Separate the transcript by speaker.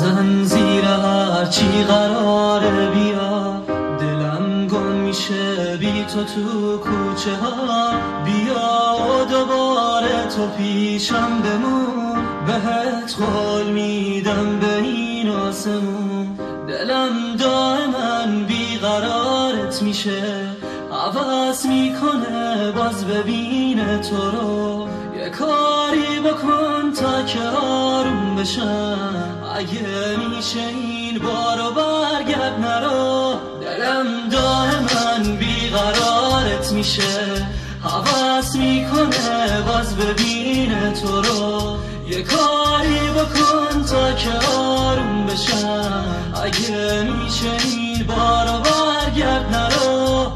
Speaker 1: بزن زیر هرچی قراره بیا، دلم گم میشه بی تو تو کوچه ها. بیا و دوباره تو پیشم بمون، بهت قول میدم به این آسمون. دلم دائما بیقرارت میشه، حواس میکنه باز ببینه تو رو. یه کاری بکن تا که آروم بشم، اگه میشه این بارو برگرد نرو. دلم دائما بیقرارت میشه، حواس میکنه باز ببینه تو رو. یه کاری بکن تا که آروم بشم، اگه میشه این بارو